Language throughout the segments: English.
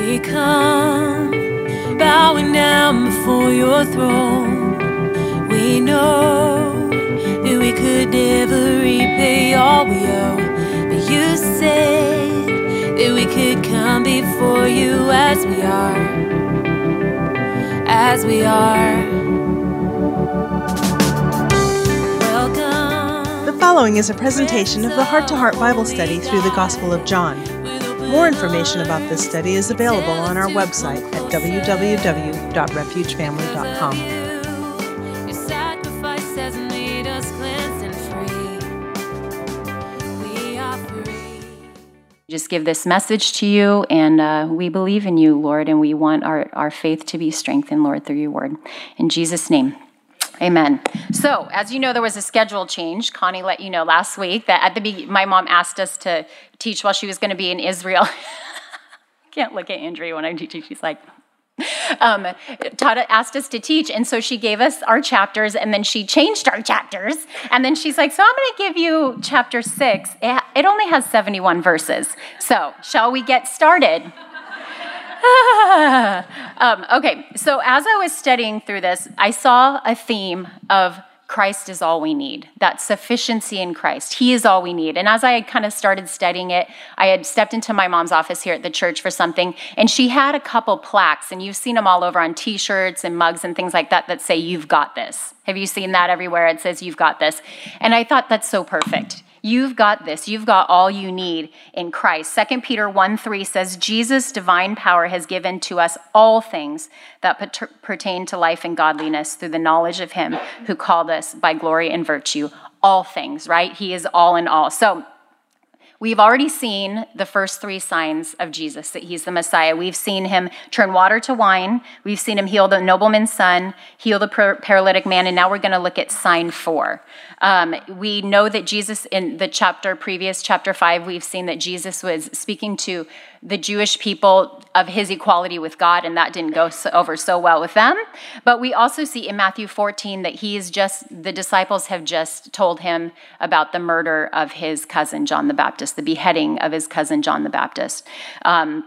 We come bowing down before your throne. We know that we could never repay all we owe, but you said that we could come before you as we are, as we are. Welcome. The following is a presentation of the Heart to Heart Bible Study through the Gospel of John. More information about this study is available on our website at www.refugefamily.com. Your sacrifice has made us cleansed and free. We are free. Just give this message to you, and we believe in you, Lord, and we want our faith to be strengthened, Lord, through your word. In Jesus' name, amen. So, as you know, there was a schedule change. Connie let you know last week that at the beginning, my mom asked us to teach while she was going to be in Israel. Can't look at Andrea when I'm teaching. She's like, Tata asked us to teach, and so she gave us our chapters, and then she changed our chapters, and then she's like, so I'm going to give you chapter 6. It only has 71 verses. So, shall we get started? Okay, so as I was studying through this, I saw a theme of Christ is all we need, that sufficiency in Christ. He is all we need. And as I had kind of started studying it, I had stepped into my mom's office here at the church for something, and she had a couple plaques, and you've seen them all over on t-shirts and mugs and things like that that say, "You've got this." Have you seen that everywhere? It says, "You've got this." And I thought that's so perfect. You've got this. You've got all you need in Christ. 2 Peter 1:3 says, Jesus' divine power has given to us all things that pertain to life and godliness through the knowledge of him who called us by glory and virtue. All things, right? He is all in all. So we've already seen the first 3 signs of Jesus, that he's the Messiah. We've seen him turn water to wine. We've seen him heal the nobleman's son, heal the paralytic man, and now we're going to look at sign 4. We know that Jesus, in the previous chapter 5, we've seen that Jesus was speaking to the Jewish people of his equality with God, and that didn't go over so well with them. But we also see in Matthew 14 that the disciples have just told him about the murder of his cousin, John the Baptist, the beheading of his cousin, John the Baptist. And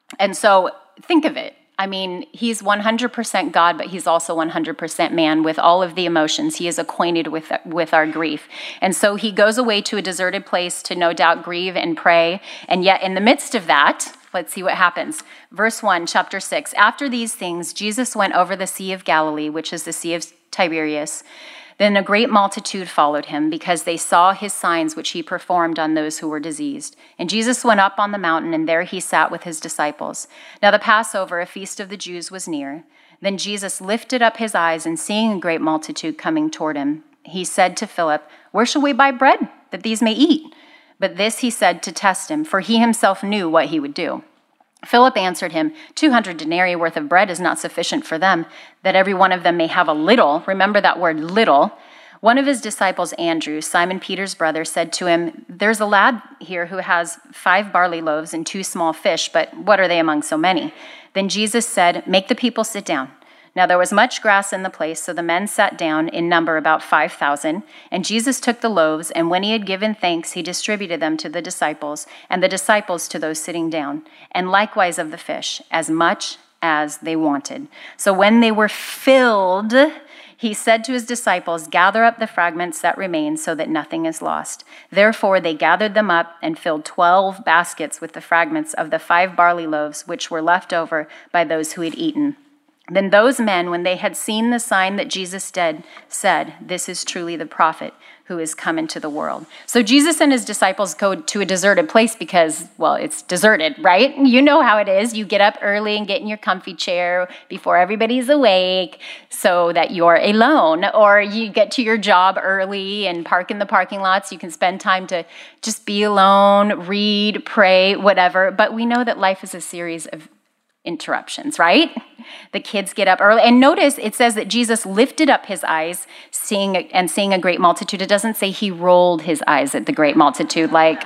so think of it. I mean, he's 100% God, but he's also 100% man with all of the emotions. He is acquainted with our grief. And so he goes away to a deserted place to no doubt grieve and pray. And yet in the midst of that, let's see what happens. Verse 1, chapter 6. After these things, Jesus went over the Sea of Galilee, which is the Sea of Tiberias. Then a great multitude followed him because they saw his signs which he performed on those who were diseased. And Jesus went up on the mountain, and there he sat with his disciples. Now the Passover, a feast of the Jews, was near. Then Jesus lifted up his eyes, and seeing a great multitude coming toward him, he said to Philip, "Where shall we buy bread that these may eat?" But this he said to test him, for he himself knew what he would do. Philip answered him, 200 denarii worth of bread is not sufficient for them, that every one of them may have a little. Remember that word, little. One of his disciples, Andrew, Simon Peter's brother, said to him, "There's a lad here who has 5 barley loaves and 2 small fish, but what are they among so many?" Then Jesus said, "Make the people sit down." Now there was much grass in the place, so the men sat down, in number about 5,000. And Jesus took the loaves, and when he had given thanks, he distributed them to the disciples, and the disciples to those sitting down, and likewise of the fish, as much as they wanted. So when they were filled, he said to his disciples, "Gather up the fragments that remain, so that nothing is lost." Therefore they gathered them up and filled 12 baskets with the fragments of the 5 barley loaves, which were left over by those who had eaten. Then those men, when they had seen the sign that Jesus did, said, "This is truly the prophet who is come into the world." So Jesus and his disciples go to a deserted place because, well, it's deserted, right? You know how it is. You get up early and get in your comfy chair before everybody's awake so that you're alone. Or you get to your job early and park in the parking lots. You can spend time to just be alone, read, pray, whatever. But we know that life is a series of interruptions, right? The kids get up early. And notice it says that Jesus lifted up his eyes, seeing a great multitude. It doesn't say he rolled his eyes at the great multitude. Like,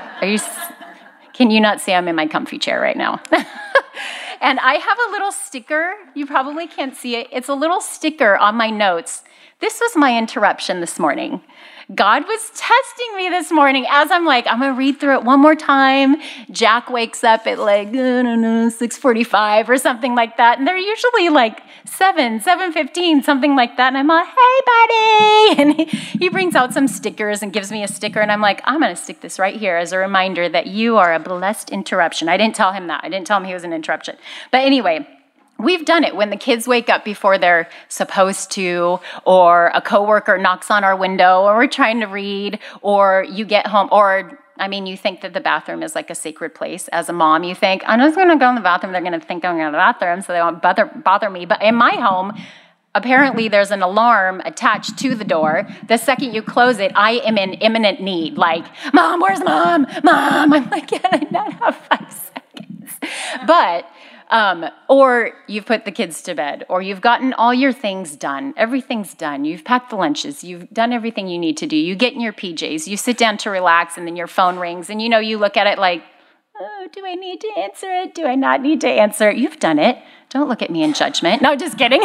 can you not see I'm in my comfy chair right now? And I have a little sticker. You probably can't see it. It's a little sticker on my notes. This was my interruption this morning. God was testing me this morning as I'm like, I'm going to read through it one more time. Jack wakes up at like, I don't know, 6:45 or something like that. And they're usually like 7:15, something like that. And I'm like, hey, buddy. And he brings out some stickers and gives me a sticker. And I'm like, I'm going to stick this right here as a reminder that you are a blessed interruption. I didn't tell him that. I didn't tell him he was an interruption. But anyway, we've done it when the kids wake up before they're supposed to, or a coworker knocks on our window, or we're trying to read, or you get home, or you think that the bathroom is like a sacred place. As a mom, you think, I'm just going to go in the bathroom. They're going to think I'm going to the bathroom, so they won't bother me. But in my home, apparently there's an alarm attached to the door. The second you close it, I am in imminent need. Like, Mom, where's Mom? Mom! I'm like, can I not have 5 seconds? But or you've put the kids to bed, or you've gotten all your things done. Everything's done. You've packed the lunches. You've done everything you need to do. You get in your PJs. You sit down to relax, and then your phone rings, and you look at it like, oh, do I need to answer it? Do I not need to answer it? You've done it. Don't look at me in judgment. No, just kidding.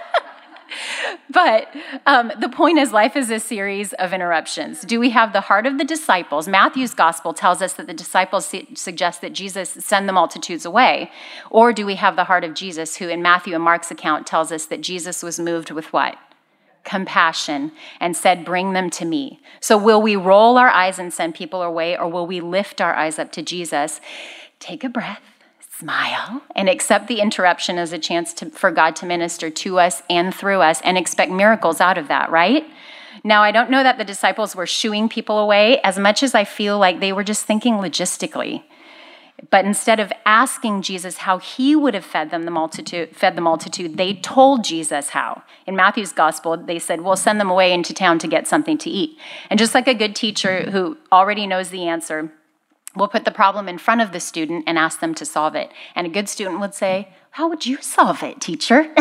But the point is, life is a series of interruptions. Do we have the heart of the disciples? Matthew's gospel tells us that the disciples suggest that Jesus send the multitudes away. Or do we have the heart of Jesus, who in Matthew and Mark's account tells us that Jesus was moved with what? Compassion, and said, bring them to me. So will we roll our eyes and send people away, or will we lift our eyes up to Jesus, take a breath, smile, and accept the interruption as a chance for God to minister to us and through us, and expect miracles out of that, right? Now, I don't know that the disciples were shooing people away as much as I feel like they were just thinking logistically. But instead of asking Jesus how he would have fed the multitude, they told Jesus how. In Matthew's gospel, they said, we'll send them away into town to get something to eat. And just like a good teacher who already knows the answer, we'll put the problem in front of the student and ask them to solve it. And a good student would say, how would you solve it, teacher?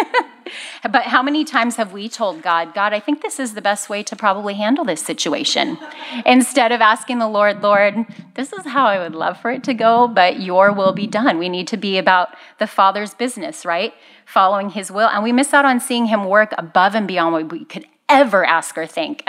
But how many times have we told God, I think this is the best way to probably handle this situation? Instead of asking the Lord, this is how I would love for it to go, but your will be done. We need to be about the Father's business, right? Following his will. And we miss out on seeing him work above and beyond what we could ever ask or think.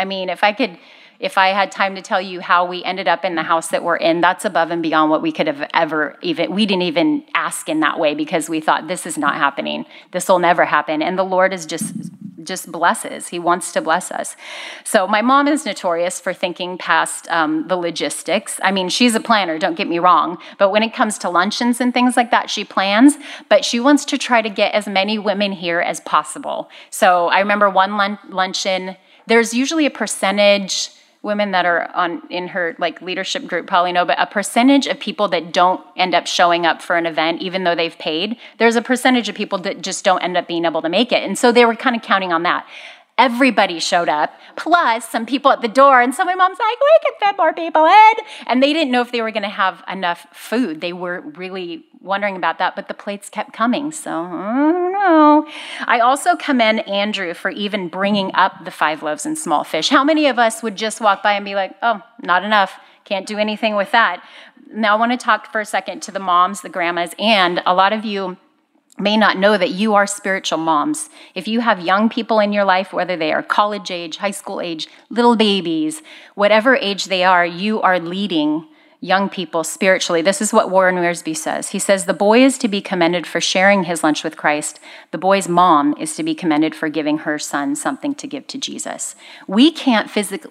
If I had time to tell you how we ended up in the house that we're in, that's above and beyond what we could have ever we didn't even ask in that way, because we thought, this is not happening. This will never happen. And the Lord is just blesses. He wants to bless us. So my mom is notorious for thinking past the logistics. She's a planner, don't get me wrong. But when it comes to luncheons and things like that, she plans. But she wants to try to get as many women here as possible. So I remember one luncheon, there's usually a percentage. Women that are in her leadership group probably know, but a percentage of people that don't end up showing up for an event, even though they've paid, there's a percentage of people that just don't end up being able to make it. And so they were kind of counting on that. Everybody showed up, plus some people at the door. And so my mom's like, we can fit more people in. And they didn't know if they were going to have enough food. They were really wondering about that, but the plates kept coming. So, I don't know. I also commend Andrew for even bringing up the 5 loaves and small fish. How many of us would just walk by and be like, oh, not enough. Can't do anything with that. Now I want to talk for a second to the moms, the grandmas, and a lot of you may not know that you are spiritual moms. If you have young people in your life, whether they are college age, high school age, little babies, whatever age they are, you are leading young people spiritually. This is what Warren Wiersbe says. He says, the boy is to be commended for sharing his lunch with Christ. The boy's mom is to be commended for giving her son something to give to Jesus. We can't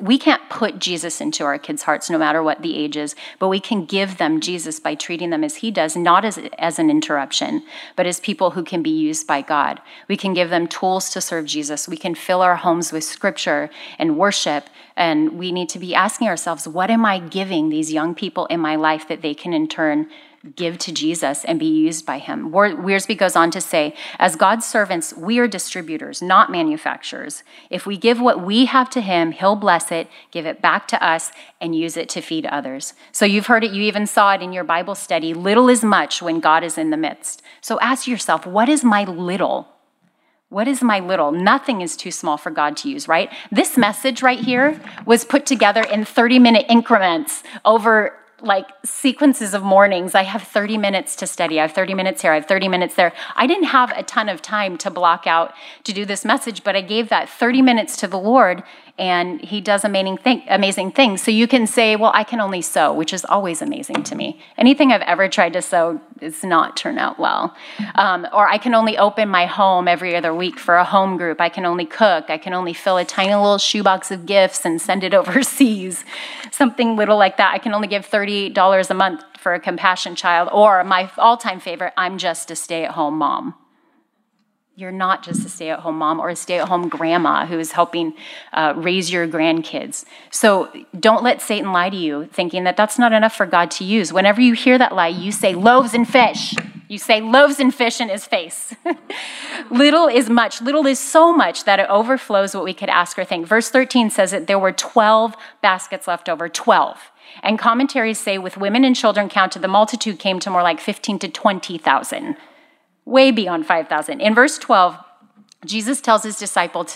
put Jesus into our kids' hearts no matter what the age is, but we can give them Jesus by treating them as he does, not as an interruption, but as people who can be used by God. We can give them tools to serve Jesus. We can fill our homes with scripture and worship. And we need to be asking ourselves, what am I giving these young people in my life that they can in turn give to Jesus and be used by him? Wiersbe goes on to say, as God's servants, we are distributors, not manufacturers. If we give what we have to him, he'll bless it, give it back to us, and use it to feed others. So you've heard it, you even saw it in your Bible study. Little is much when God is in the midst. So ask yourself, what is my little? What is my little? Nothing is too small for God to use, right? This message right here was put together in 30-minute increments over sequences of mornings. I have 30 minutes to study. I have 30 minutes here. I have 30 minutes there. I didn't have a ton of time to block out to do this message, but I gave that 30 minutes to the Lord, and he does amazing things. So you can say, well, I can only sew, which is always amazing to me. Anything I've ever tried to sew does not turn out well. Or I can only open my home every other week for a home group. I can only cook. I can only fill a tiny little shoebox of gifts and send it overseas. Something little like that. I can only give $38 a month for a compassion child. Or my all-time favorite, I'm just a stay-at-home mom. You're not just a stay-at-home mom or a stay-at-home grandma who's helping raise your grandkids. So don't let Satan lie to you thinking that that's not enough for God to use. Whenever you hear that lie, you say loaves and fish. You say loaves and fish in his face. Little is much. Little is so much that it overflows what we could ask or think. Verse 13 says that there were 12 baskets left over, 12. And commentaries say with women and children counted, the multitude came to more like 15 to 20,000. Way beyond 5,000. In verse 12, Jesus tells his disciples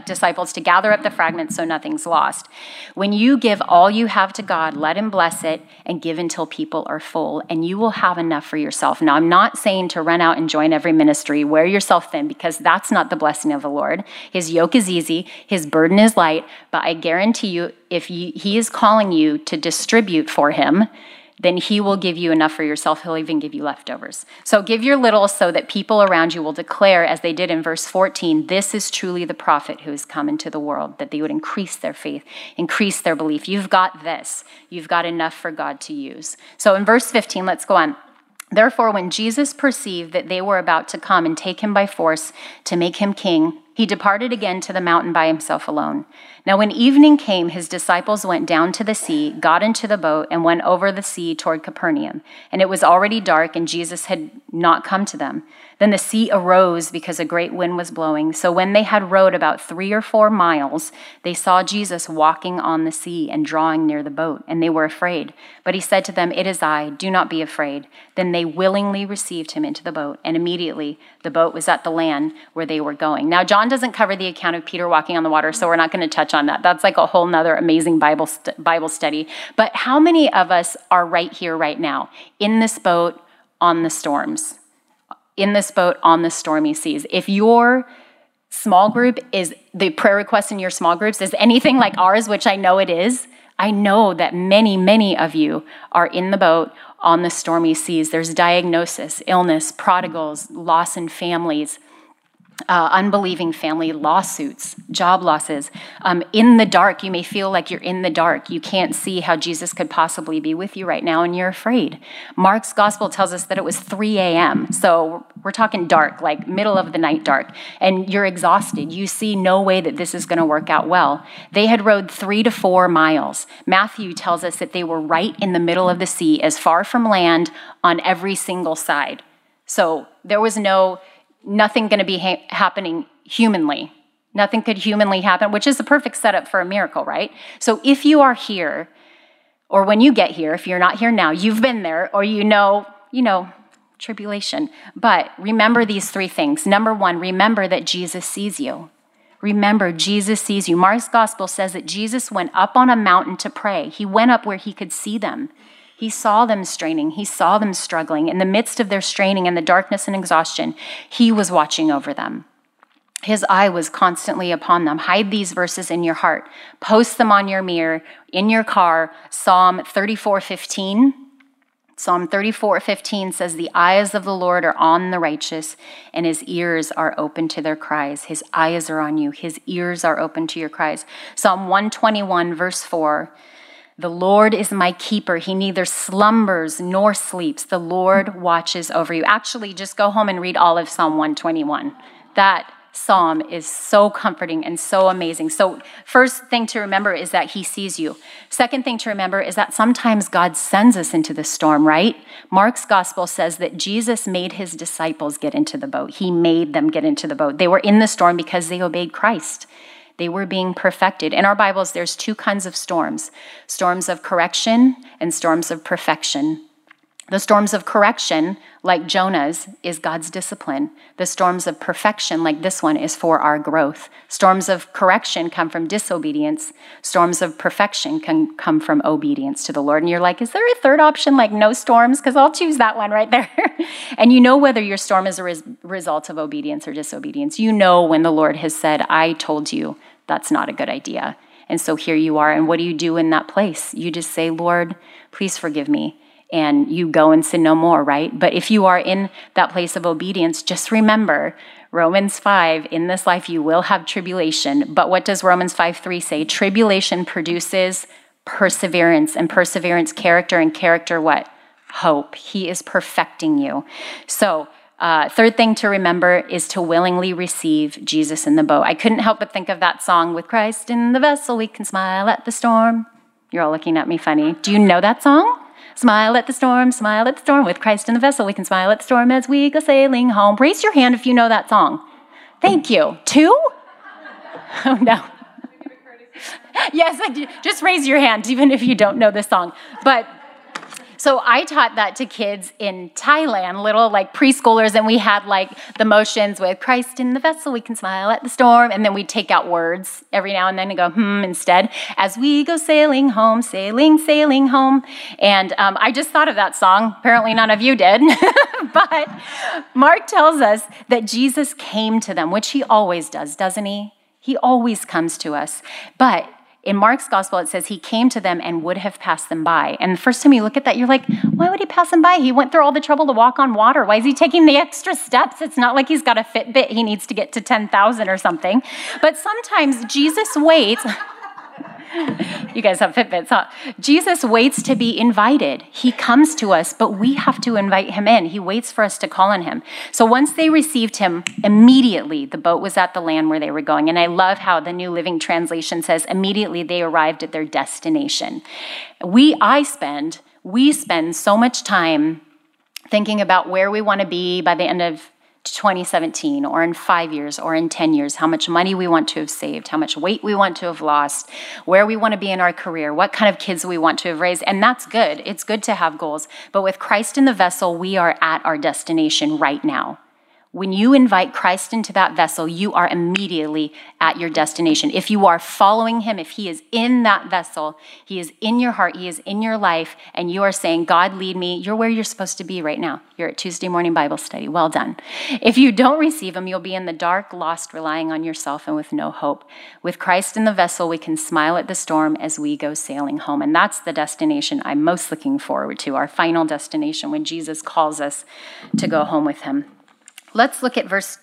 to gather up the fragments so nothing's lost. When you give all you have to God, let him bless it and give until people are full, and you will have enough for yourself. Now, I'm not saying to run out and join every ministry, wear yourself thin, because that's not the blessing of the Lord. His yoke is easy, his burden is light, but I guarantee you, if he is calling you to distribute for him, then he will give you enough for yourself. He'll even give you leftovers. So give your little so that people around you will declare, as they did in verse 14, this is truly the prophet who has come into the world, that they would increase their faith, increase their belief. You've got this. You've got enough for God to use. So in verse 15, let's go on. Therefore, when Jesus perceived that they were about to come and take him by force to make him king, he departed again to the mountain by himself alone. Now, when evening came, his disciples went down to the sea, got into the boat, and went over the sea toward Capernaum. And it was already dark, and Jesus had not come to them. Then the sea arose because a great wind was blowing. So when they had rowed about 3 or 4 miles, they saw Jesus walking on the sea and drawing near the boat, and they were afraid. But he said to them, "It is I, do not be afraid." Then they willingly received him into the boat, and immediately the boat was at the land where they were going. Now, John doesn't cover the account of Peter walking on the water, so we're not going to touch on that. That's like a whole nother amazing Bible study. But how many of us are right here, right now, in this boat on the storms? In this boat on the stormy seas. If your small group is, the prayer request in your small groups is anything like ours, which I know it is, I know that many, many of you are in the boat on the stormy seas. There's diagnosis, illness, prodigals, loss in families, unbelieving family, lawsuits, job losses. In the dark, you may feel like you're in the dark. You can't see how Jesus could possibly be with you right now, and you're afraid. Mark's gospel tells us that it was 3 a.m., so we're talking dark, like middle of the night dark, and you're exhausted. You see no way that this is going to work out well. They had rowed 3 to 4 miles. Matthew tells us that they were right in the middle of the sea, as far from land on every single side. So there was nothing going to be happening humanly. Nothing could humanly happen, which is the perfect setup for a miracle, right? So if you are here, or when you get here, if you're not here now, you've been there, or you know, tribulation. But remember these 3 things. Number 1, remember that Jesus sees you. Remember, Jesus sees you. Mark's gospel says that Jesus went up on a mountain to pray. He went up where he could see them. He saw them straining. He saw them struggling. In the midst of their straining and the darkness and exhaustion, he was watching over them. His eye was constantly upon them. Hide these verses in your heart. Post them on your mirror, in your car. Psalm 34:15. Psalm 34:15 says, "The eyes of the Lord are on the righteous, and his ears are open to their cries." His eyes are on you. His ears are open to your cries. Psalm 121, verse 4. "The Lord is my keeper. He neither slumbers nor sleeps. The Lord watches over you." Actually, just go home and read all of Psalm 121. That psalm is so comforting and so amazing. So first thing to remember is that he sees you. Second thing to remember is that sometimes God sends us into the storm, right? Mark's gospel says that Jesus made his disciples get into the boat. He made them get into the boat. They were in the storm because they obeyed Christ. They were being perfected. In our Bibles, there's 2 kinds of storms: storms of correction and storms of perfection. The storms of correction, like Jonah's, is God's discipline. The storms of perfection, like this one, is for our growth. Storms of correction come from disobedience. Storms of perfection can come from obedience to the Lord. And you're like, is there a third option, like no storms? Because I'll choose that one right there. And you know whether your storm is a result of obedience or disobedience. You know when the Lord has said, I told you that's not a good idea. And so here you are. And what do you do in that place? You just say, Lord, please forgive me. And you go and sin no more, right? But if you are in that place of obedience, just remember Romans 5, in this life you will have tribulation. But what does Romans 5:3 say? Tribulation produces perseverance, and perseverance, character, and character, what? Hope. He is perfecting you. So third thing to remember is to willingly receive Jesus in the boat. I couldn't help but think of that song, with Christ in the vessel, we can smile at the storm. You're all looking at me funny. Do you know that song? Smile at the storm, with Christ in the vessel, we can smile at the storm as we go sailing home. Raise your hand if you know that song. Thank you. 2? Oh, no. Yes, just raise your hand, even if you don't know the song. But so I taught that to kids in Thailand, little like preschoolers, and we had like the motions with Christ in the vessel, we can smile at the storm, and then we'd take out words every now and then and go, instead, as we go sailing home, sailing home. And I just thought of that song. Apparently none of you did. But Mark tells us that Jesus came to them, which he always does, doesn't he? He always comes to us. But in Mark's gospel, it says he came to them and would have passed them by. And the first time you look at that, you're like, why would he pass them by? He went through all the trouble to walk on water. Why is he taking the extra steps? It's not like he's got a Fitbit. He needs to get to 10,000 or something. But sometimes Jesus waits. You guys have Fitbits, huh? Jesus waits to be invited. He comes to us, but we have to invite him in. He waits for us to call on him. So once they received him, immediately the boat was at the land where they were going. And I love how the New Living Translation says, immediately they arrived at their destination. We spend so much time thinking about where we want to be by the end of 2017, or in 5 years, or in 10 years, how much money we want to have saved, how much weight we want to have lost, where we want to be in our career, what kind of kids we want to have raised. And that's good. It's good to have goals. But with Christ in the vessel, we are at our destination right now. When you invite Christ into that vessel, you are immediately at your destination. If you are following him, if he is in that vessel, he is in your heart, he is in your life, and you are saying, God, lead me, you're where you're supposed to be right now. You're at Tuesday morning Bible study. Well done. If you don't receive him, you'll be in the dark, lost, relying on yourself and with no hope. With Christ in the vessel, we can smile at the storm as we go sailing home. And that's the destination I'm most looking forward to, our final destination when Jesus calls us to go home with him. Let's look at verse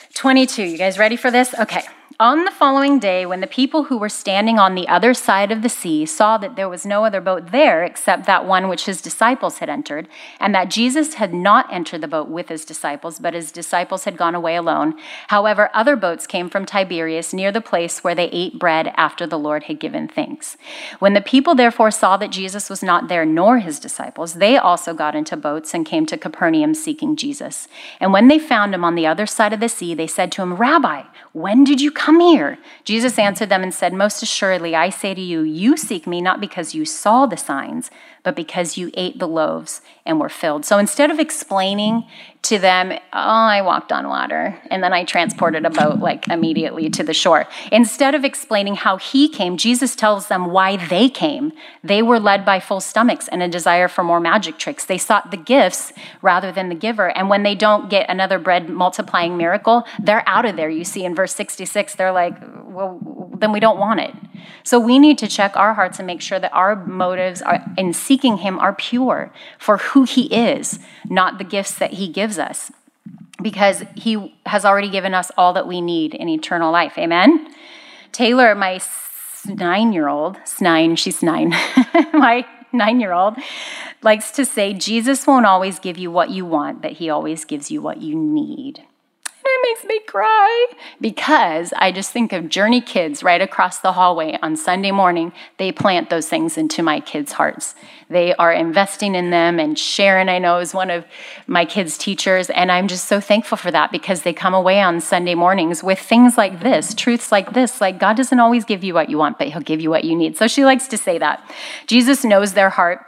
22. You guys ready for this? Okay. On the following day, when the people who were standing on the other side of the sea saw that there was no other boat there except that one which his disciples had entered, and that Jesus had not entered the boat with his disciples, but his disciples had gone away alone. However, other boats came from Tiberias near the place where they ate bread after the Lord had given thanks. When the people therefore saw that Jesus was not there, nor his disciples, they also got into boats and came to Capernaum seeking Jesus. And when they found him on the other side of the sea, they said to him, Rabbi, when did you come here? Jesus answered them and said, most assuredly, I say to you, you seek me not because you saw the signs, but because you ate the loaves and were filled. So instead of explaining to them, I walked on water, and then I transported a boat like immediately to the shore. Instead of explaining how he came, Jesus tells them why they came. They were led by full stomachs and a desire for more magic tricks. They sought the gifts rather than the giver. And when they don't get another bread multiplying miracle, they're out of there. You see in verse 66, they're like, well, then we don't want it. So we need to check our hearts and make sure that our motives in seeking him are pure for who he is, not the gifts that he gives us, because he has already given us all that we need in eternal life. Amen? Taylor, my 9-year-old, she's 9, my 9-year-old likes to say, Jesus won't always give you what you want, but he always gives you what you need. It makes me cry because I just think of Journey kids right across the hallway on Sunday morning. They plant those things into my kids' hearts. They are investing in them, and Sharon, I know, is one of my kids' teachers, and I'm just so thankful for that because they come away on Sunday mornings with things like this, truths like this, like God doesn't always give you what you want, but he'll give you what you need. So she likes to say that. Jesus knows their heart.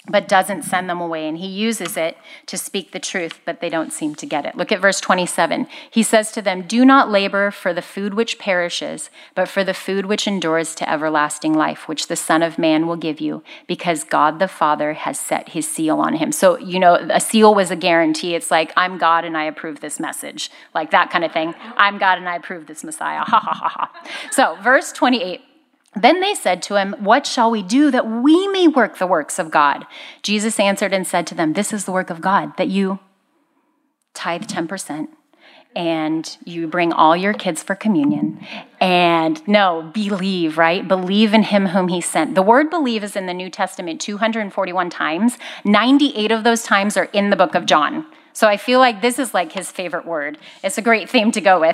but doesn't send them away. And he uses it to speak the truth, but they don't seem to get it. Look at verse 27. He says to them, "Do not labor for the food which perishes, but for the food which endures to everlasting life, which the Son of Man will give you, because God the Father has set his seal on him." So, a seal was a guarantee. It's like, I'm God and I approve this message. Like that kind of thing. I'm God and I approve this Messiah. Ha, ha, ha, ha. So, verse 28. Then they said to him, "What shall we do that we may work the works of God?" Jesus answered and said to them, "This is the work of God, that you tithe 10%, and you bring all your kids for communion, and believe, right? Believe in him whom he sent." The word believe is in the New Testament 241 times. 98 of those times are in the book of John. So I feel like this is like his favorite word. It's a great theme to go with.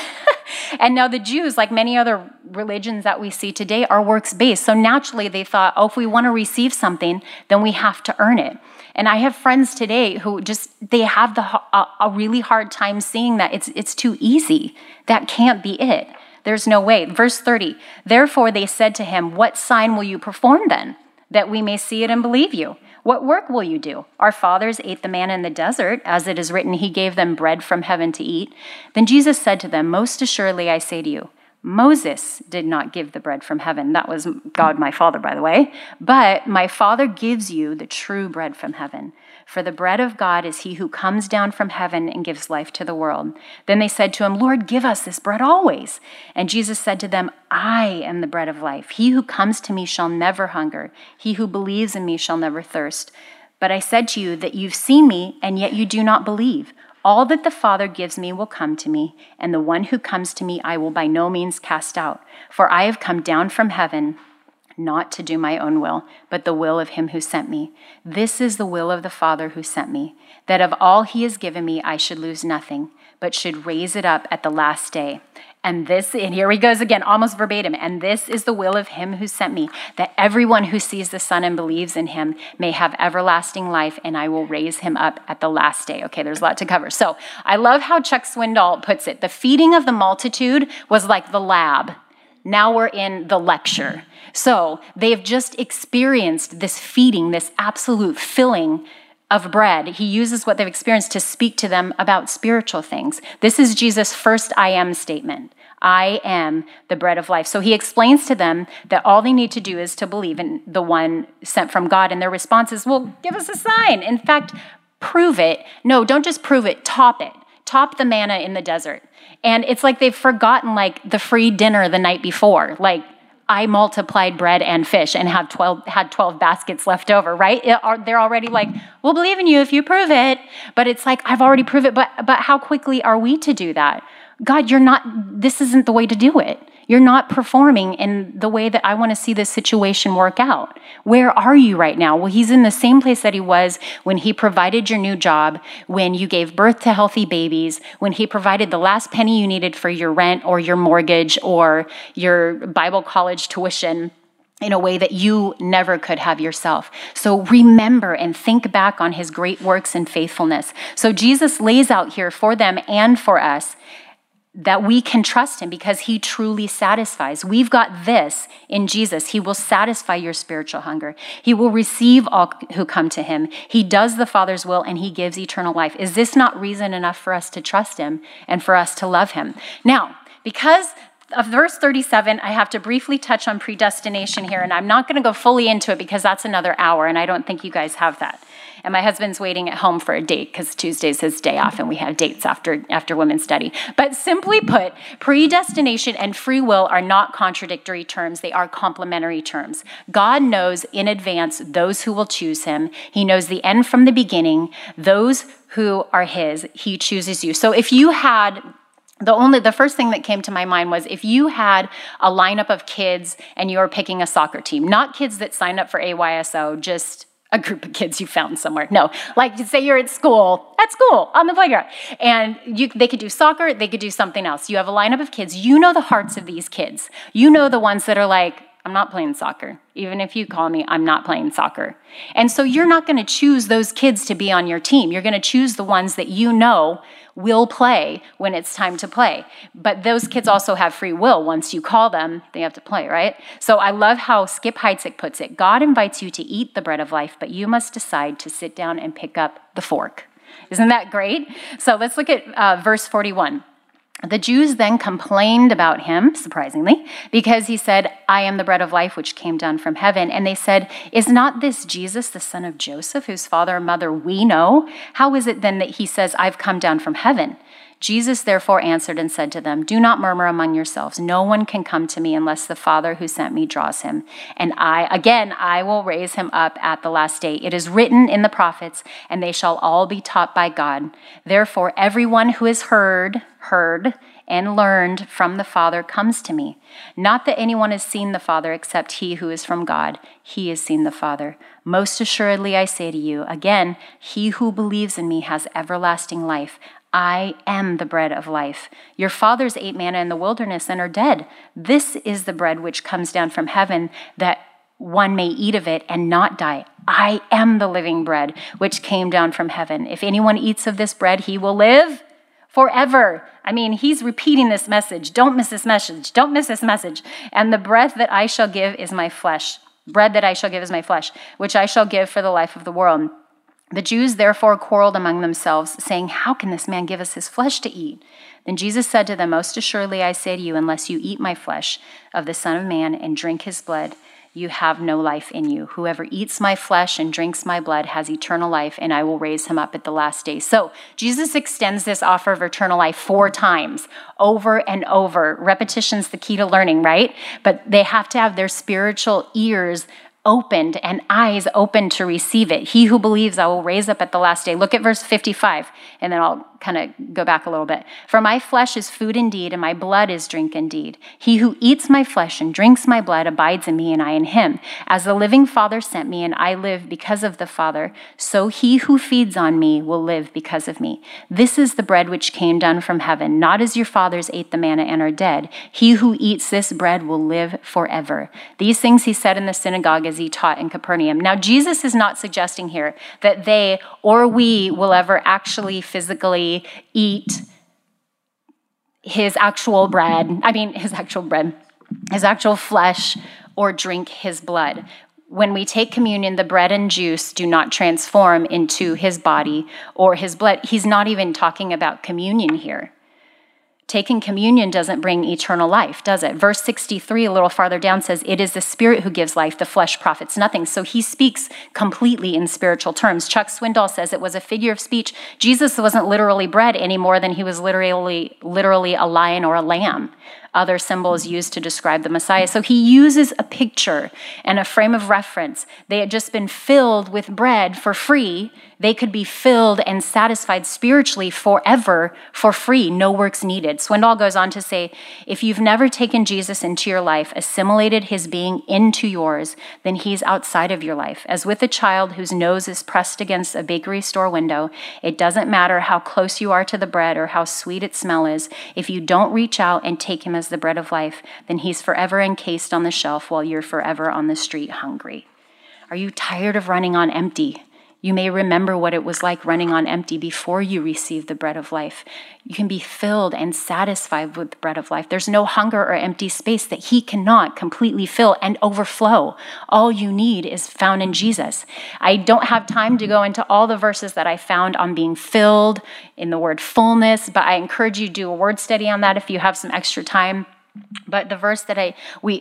And now the Jews, like many other religions that we see today, are works-based. So naturally they thought, if we want to receive something, then we have to earn it. And I have friends today who they have a really hard time seeing that it's too easy. That can't be it. There's no way. Verse 30, "Therefore they said to him, 'What sign will you perform then, that we may see it and believe you? What work will you do? Our fathers ate the manna in the desert, as it is written, he gave them bread from heaven to eat.' Then Jesus said to them, 'Most assuredly I say to you, Moses did not give the bread from heaven.'" That was God, my Father, by the way. "But my Father gives you the true bread from heaven. For the bread of God is he who comes down from heaven and gives life to the world." Then they said to him, "Lord, give us this bread always." And Jesus said to them, "I am the bread of life. He who comes to me shall never hunger. He who believes in me shall never thirst. But I said to you that you've seen me, and yet you do not believe. All that the Father gives me will come to me, and the one who comes to me I will by no means cast out. For I have come down from heaven not to do my own will, but the will of him who sent me. This is the will of the Father who sent me, that of all he has given me I should lose nothing, but should raise it up at the last day. And here he goes again, almost verbatim, "And this is the will of him who sent me, that everyone who sees the Son and believes in him may have everlasting life, and I will raise him up at the last day." Okay, there's a lot to cover. So I love how Chuck Swindoll puts it. The feeding of the multitude was like the lab. Now we're in the lecture. So they've just experienced this feeding, this absolute filling of bread. He uses what they've experienced to speak to them about spiritual things. This is Jesus' first I am statement. I am the bread of life. So he explains to them that all they need to do is to believe in the one sent from God. And their response is, "Well, give us a sign. In fact, prove it." No, don't just prove it, top it. Top the manna in the desert. And it's like they've forgotten like the free dinner the night before. Like, I multiplied bread and fish and had 12 baskets left over, right? They're already like, "We'll believe in you if you prove it." But it's like, I've already proved it. But how quickly are we to do that? God, this isn't the way to do it. You're not performing in the way that I want to see this situation work out. Where are you right now? Well, he's in the same place that he was when he provided your new job, when you gave birth to healthy babies, when he provided the last penny you needed for your rent or your mortgage or your Bible college tuition in a way that you never could have yourself. So remember and think back on his great works and faithfulness. So Jesus lays out here for them and for us that we can trust him because he truly satisfies. We've got this in Jesus. He will satisfy your spiritual hunger. He will receive all who come to him. He does the Father's will and he gives eternal life. Is this not reason enough for us to trust him and for us to love him? Now, because of verse 37, I have to briefly touch on predestination here, and I'm not going to go fully into it because that's another hour, and I don't think you guys have that. And my husband's waiting at home for a date because Tuesday's his day off, and we have dates after women's study. But simply put, predestination and free will are not contradictory terms. They are complementary terms. God knows in advance those who will choose him. He knows the end from the beginning. Those who are his, he chooses you. So if you had... The first thing that came to my mind was if you had a lineup of kids and you were picking a soccer team, not kids that signed up for AYSO, just a group of kids you found somewhere. No, like say you're at school, on the playground, and they could do soccer, they could do something else. You have a lineup of kids. You know the hearts of these kids. You know the ones that are like, I'm not playing soccer. Even if you call me, I'm not playing soccer. And so you're not going to choose those kids to be on your team. You're going to choose the ones that you know will play when it's time to play. But those kids also have free will. Once you call them, they have to play, right? So I love how Skip Heitzig puts it. God invites you to eat the bread of life, but you must decide to sit down and pick up the fork. Isn't that great? So let's look at verse 41. The Jews then complained about him, surprisingly, because he said, I am the bread of life which came down from heaven. And they said, is not this Jesus, the son of Joseph, whose father and mother we know? How is it then that he says, I've come down from heaven? Jesus therefore answered and said to them, do not murmur among yourselves. No one can come to me unless the Father who sent me draws him. And I will raise him up at the last day. It is written in the prophets, and they shall all be taught by God. Therefore, everyone who has heard and learned from the Father comes to me. Not that anyone has seen the Father except he who is from God. He has seen the Father. Most assuredly, I say to you, again, he who believes in me has everlasting life. I am the bread of life. Your fathers ate manna in the wilderness and are dead. This is the bread which comes down from heaven, that one may eat of it and not die. I am the living bread which came down from heaven. If anyone eats of this bread, he will live forever. I mean, he's repeating this message. Don't miss this message. Don't miss this message. And the bread that I shall give is my flesh. Bread that I shall give is my flesh, which I shall give for the life of the world. The Jews therefore quarreled among themselves, saying, how can this man give us his flesh to eat? Then Jesus said to them, most assuredly I say to you, unless you eat my flesh of the Son of Man and drink his blood, you have no life in you. Whoever eats my flesh and drinks my blood has eternal life, and I will raise him up at the last day. So Jesus extends this offer of eternal life 4 times, over and over. Repetition's the key to learning, right? But they have to have their spiritual ears opened and eyes open to receive it. He who believes I will raise up at the last day. Look at verse 55, and then I'll kind of go back a little bit. For my flesh is food indeed, and my blood is drink indeed. He who eats my flesh and drinks my blood abides in me, and I in him. As the living Father sent me, and I live because of the Father, so he who feeds on me will live because of me. This is the bread which came down from heaven, not as your fathers ate the manna and are dead. He who eats this bread will live forever. These things he said in the synagogue as he taught in Capernaum. Now, Jesus is not suggesting here that they or we will ever actually physically eat his actual flesh, or drink his blood. When we take communion, the bread and juice do not transform into his body or his blood. He's not even talking about communion here. Taking communion doesn't bring eternal life, does it? Verse 63, a little farther down, says, it is the Spirit who gives life, the flesh profits nothing. So he speaks completely in spiritual terms. Chuck Swindoll says it was a figure of speech. Jesus wasn't literally bread any more than he was literally a lion or a lamb. Other symbols used to describe the Messiah. So he uses a picture and a frame of reference. They had just been filled with bread for free. They could be filled and satisfied spiritually forever for free, no works needed. Swindoll goes on to say, if you've never taken Jesus into your life, assimilated his being into yours, then he's outside of your life. As with a child whose nose is pressed against a bakery store window, it doesn't matter how close you are to the bread or how sweet its smell is. If you don't reach out and take him as the bread of life, then he's forever encased on the shelf while you're forever on the street hungry. Are you tired of running on empty? You may remember what it was like running on empty before you received the bread of life. You can be filled and satisfied with the bread of life. There's no hunger or empty space that he cannot completely fill and overflow. All you need is found in Jesus. I don't have time to go into all the verses that I found on being filled in the word fullness, but I encourage you to do a word study on that if you have some extra time. But the verse that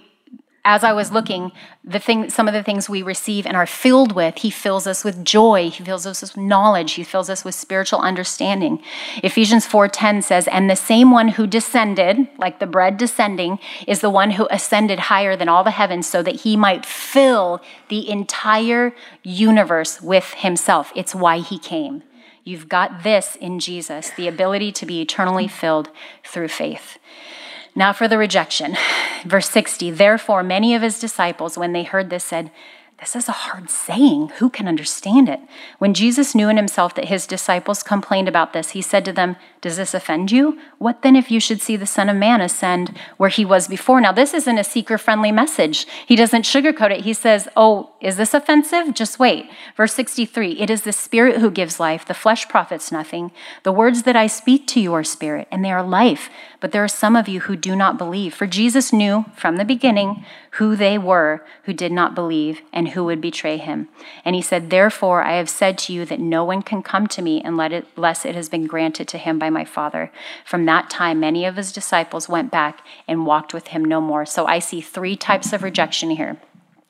as I was looking, some of the things we receive and are filled with, he fills us with joy, he fills us with knowledge, he fills us with spiritual understanding. Ephesians 4:10 says, and the same one who descended, like the bread descending, is the one who ascended higher than all the heavens so that he might fill the entire universe with himself. It's why he came. You've got this in Jesus, the ability to be eternally filled through faith. Now for the rejection. Verse 60, therefore many of his disciples, when they heard this, said, This is a hard saying. Who can understand it? When Jesus knew in himself that his disciples complained about this, he said to them, does this offend you? What then if you should see the Son of Man ascend where he was before? Now, this isn't a seeker-friendly message. He doesn't sugarcoat it. He says, oh, is this offensive? Just wait. Verse 63, it is the Spirit who gives life. The flesh profits nothing. The words that I speak to you are spirit, and they are life. But there are some of you who do not believe. For Jesus knew from the beginning who they were who did not believe and who would betray him. And he said, therefore, I have said to you that no one can come to me unless it has been granted to him by my Father. From that time, many of his disciples went back and walked with him no more. So I see three types of rejection here.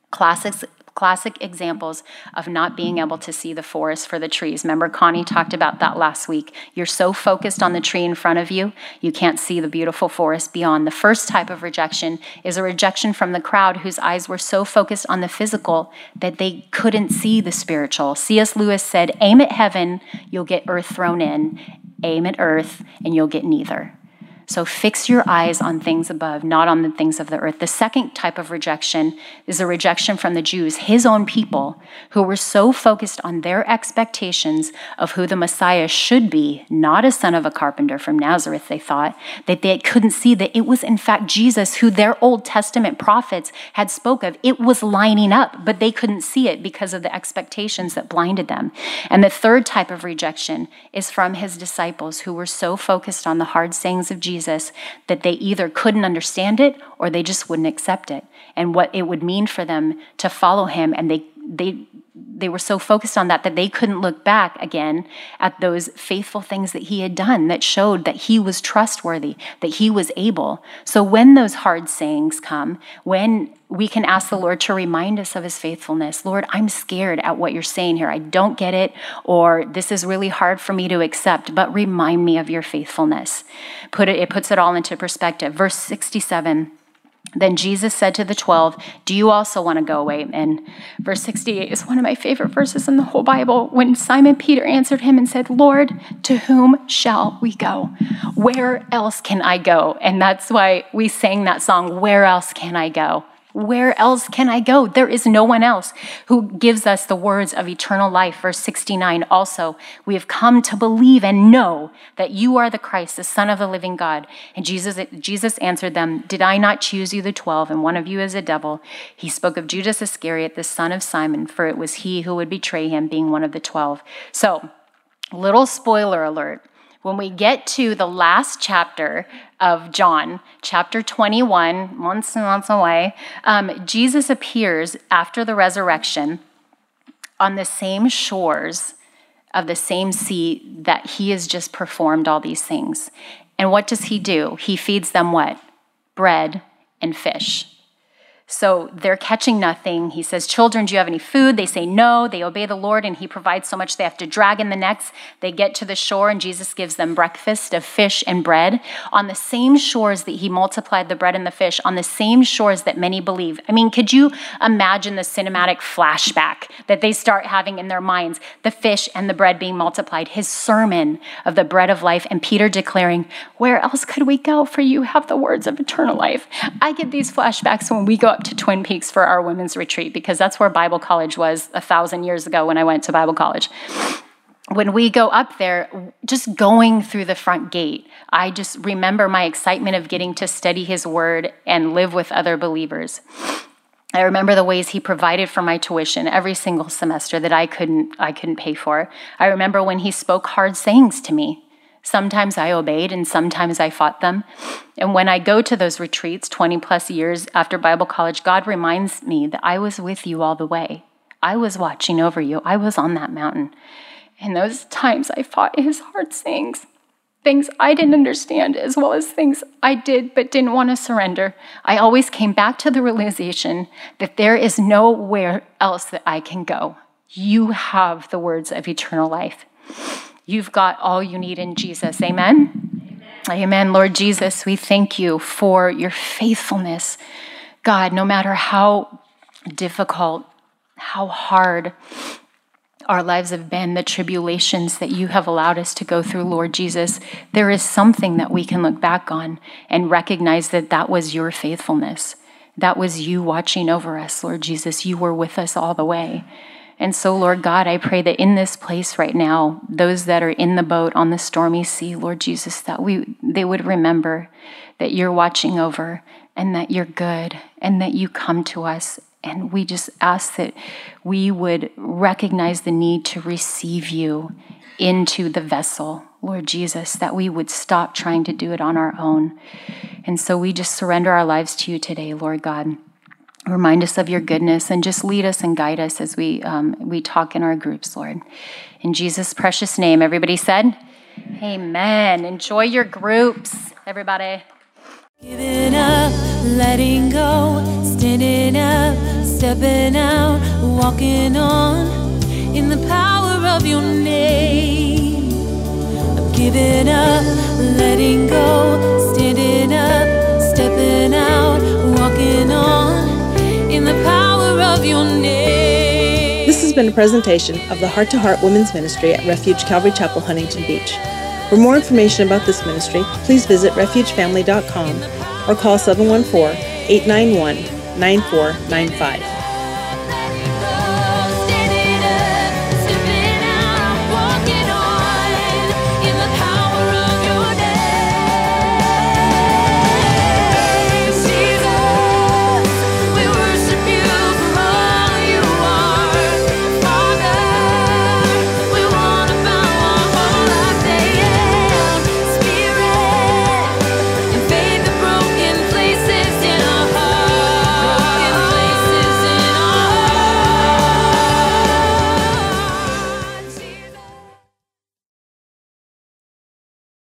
Classic examples of not being able to see the forest for the trees. Remember, Connie talked about that last week. You're so focused on the tree in front of you, you can't see the beautiful forest beyond. The first type of rejection is a rejection from the crowd whose eyes were so focused on the physical that they couldn't see the spiritual. C.S. Lewis said, aim at heaven, you'll get earth thrown in. Aim at earth, and you'll get neither. So fix your eyes on things above, not on the things of the earth. The second type of rejection is a rejection from the Jews, his own people, who were so focused on their expectations of who the Messiah should be, not a son of a carpenter from Nazareth, they thought, that they couldn't see that it was in fact Jesus who their Old Testament prophets had spoke of. It was lining up, but they couldn't see it because of the expectations that blinded them. And the third type of rejection is from his disciples who were so focused on the hard sayings of Jesus that they either couldn't understand it or they just wouldn't accept it and what it would mean for them to follow him. And they were so focused on that they couldn't look back again at those faithful things that he had done that showed that he was trustworthy, that he was able. So when those hard sayings come, when we can ask the Lord to remind us of his faithfulness, Lord, I'm scared at what you're saying here. I don't get it, or this is really hard for me to accept, but remind me of your faithfulness. It puts it all into perspective. Verse 67, then Jesus said to the 12, do you also want to go away? And verse 68 is one of my favorite verses in the whole Bible. When Simon Peter answered him and said, Lord, to whom shall we go? Where else can I go? And that's why we sang that song, Where Else Can I Go? Where else can I go? There is no one else who gives us the words of eternal life. Verse 69, also, we have come to believe and know that you are the Christ, the Son of the living God. And Jesus answered them, did I not choose you, the 12, and one of you is a devil? He spoke of Judas Iscariot, the son of Simon, for it was he who would betray him, being one of the 12. So, little spoiler alert. When we get to the last chapter of John, chapter 21, months and months away, Jesus appears after the resurrection on the same shores of the same sea that he has just performed all these things. And what does he do? He feeds them what? Bread and fish. So they're catching nothing. He says, children, do you have any food? They say no. They obey the Lord, and he provides so much they have to drag in the nets. They get to the shore, and Jesus gives them breakfast of fish and bread on the same shores that he multiplied the bread and the fish, on the same shores that many believe. I mean, could you imagine the cinematic flashback that they start having in their minds, the fish and the bread being multiplied, his sermon of the bread of life, and Peter declaring, where else could we go, for you have the words of eternal life? I get these flashbacks when we go up to Twin Peaks for our women's retreat, because that's where Bible college was 1,000 years ago when I went to Bible college. When we go up there, just going through the front gate, I just remember my excitement of getting to study his word and live with other believers. I remember the ways he provided for my tuition every single semester that I couldn't pay for. I remember when he spoke hard sayings to me. Sometimes I obeyed and sometimes I fought them. And when I go to those retreats 20 plus years after Bible college, God reminds me that I was with you all the way. I was watching over you. I was on that mountain. And those times I fought his hard sayings, things I didn't understand, as well as things I did but didn't want to surrender. I always came back to the realization that there is nowhere else that I can go. You have the words of eternal life. You've got all you need in Jesus. Amen? Amen. Lord Jesus, we thank you for your faithfulness. God, no matter how difficult, how hard our lives have been, the tribulations that you have allowed us to go through, Lord Jesus, there is something that we can look back on and recognize that that was your faithfulness. that was you watching over us, Lord Jesus. You were with us all the way. And so, Lord God, I pray that in this place right now, those that are in the boat on the stormy sea, Lord Jesus, that they would remember that you're watching over and that you're good and that you come to us. And we just ask that we would recognize the need to receive you into the vessel, Lord Jesus, that we would stop trying to do it on our own. And so we just surrender our lives to you today, Lord God. Remind us of your goodness and just lead us and guide us as we talk in our groups, Lord. In Jesus' precious name, everybody said, amen. Enjoy your groups, everybody. Giving up, letting go, standing up, stepping out, walking on in the power of your name. I'm giving up, letting go, standing up, stepping out, walking on in the power of your name. This has been a presentation of the Heart to Heart Women's Ministry at Refuge Calvary Chapel, Huntington Beach. For more information about this ministry, please visit refugefamily.com or call 714-891-9495.